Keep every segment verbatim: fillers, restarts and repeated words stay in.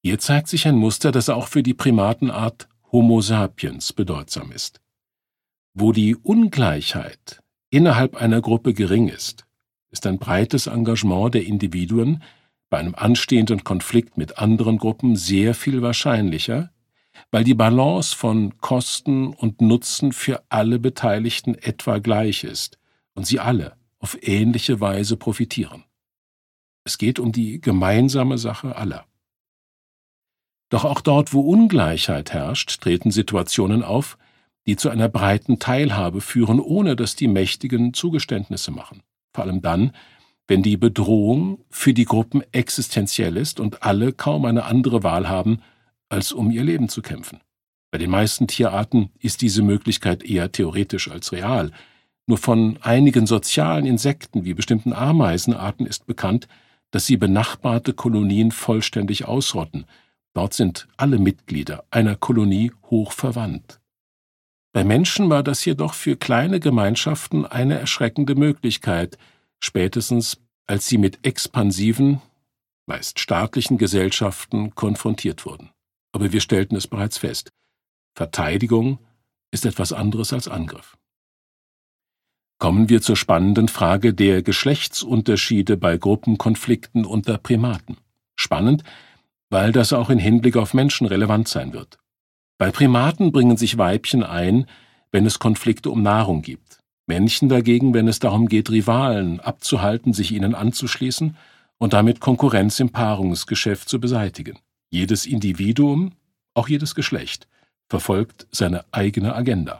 Hier zeigt sich ein Muster, das auch für die Primatenart Homo sapiens bedeutsam ist. Wo die Ungleichheit innerhalb einer Gruppe gering ist, ist ein breites Engagement der Individuen bei einem anstehenden Konflikt mit anderen Gruppen sehr viel wahrscheinlicher, weil die Balance von Kosten und Nutzen für alle Beteiligten etwa gleich ist und sie alle auf ähnliche Weise profitieren. Es geht um die gemeinsame Sache aller. Doch auch dort, wo Ungleichheit herrscht, treten Situationen auf, die zu einer breiten Teilhabe führen, ohne dass die Mächtigen Zugeständnisse machen. Vor allem dann, wenn die Bedrohung für die Gruppen existenziell ist und alle kaum eine andere Wahl haben, als um ihr Leben zu kämpfen. Bei den meisten Tierarten ist diese Möglichkeit eher theoretisch als real. Nur von einigen sozialen Insekten wie bestimmten Ameisenarten ist bekannt, dass sie benachbarte Kolonien vollständig ausrotten. Dort sind alle Mitglieder einer Kolonie hoch verwandt. Bei Menschen war das jedoch für kleine Gemeinschaften eine erschreckende Möglichkeit, spätestens als sie mit expansiven, meist staatlichen Gesellschaften konfrontiert wurden. Aber wir stellten es bereits fest: Verteidigung ist etwas anderes als Angriff. Kommen wir zur spannenden Frage der Geschlechtsunterschiede bei Gruppenkonflikten unter Primaten. Spannend, weil das auch in Hinblick auf Menschen relevant sein wird. Bei Primaten bringen sich Weibchen ein, wenn es Konflikte um Nahrung gibt. Männchen dagegen, wenn es darum geht, Rivalen abzuhalten, sich ihnen anzuschließen und damit Konkurrenz im Paarungsgeschäft zu beseitigen. Jedes Individuum, auch jedes Geschlecht, verfolgt seine eigene Agenda.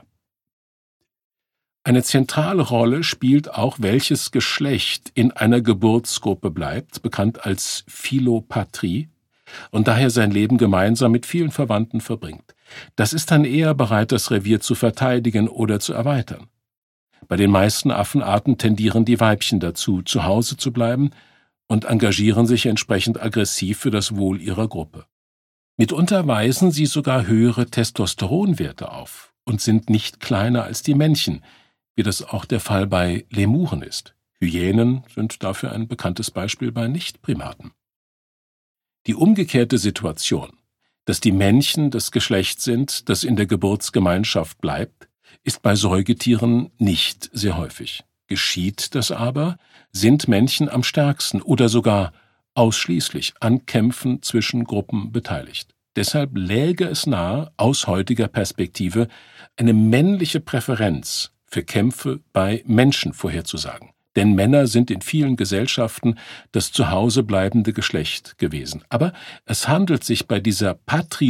Eine zentrale Rolle spielt auch, welches Geschlecht in einer Geburtsgruppe bleibt, bekannt als Philopatrie, und daher sein Leben gemeinsam mit vielen Verwandten verbringt. Das ist dann eher bereit, das Revier zu verteidigen oder zu erweitern. Bei den meisten Affenarten tendieren die Weibchen dazu, zu Hause zu bleiben und engagieren sich entsprechend aggressiv für das Wohl ihrer Gruppe. Mitunter weisen sie sogar höhere Testosteronwerte auf und sind nicht kleiner als die Männchen, wie das auch der Fall bei Lemuren ist. Hyänen sind dafür ein bekanntes Beispiel bei Nichtprimaten. Die umgekehrte Situation, dass die Männchen das Geschlecht sind, das in der Geburtsgemeinschaft bleibt, ist bei Säugetieren nicht sehr häufig. Geschieht das aber, sind Männchen am stärksten oder sogar ausschließlich an Kämpfen zwischen Gruppen beteiligt. Deshalb läge es nahe, aus heutiger Perspektive eine männliche Präferenz für Kämpfe bei Menschen vorherzusagen. Denn Männer sind in vielen Gesellschaften das zu Hause bleibende Geschlecht gewesen. Aber es handelt sich bei dieser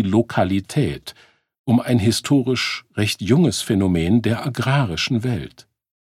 Patrilokalität um ein historisch recht junges Phänomen der agrarischen Welt.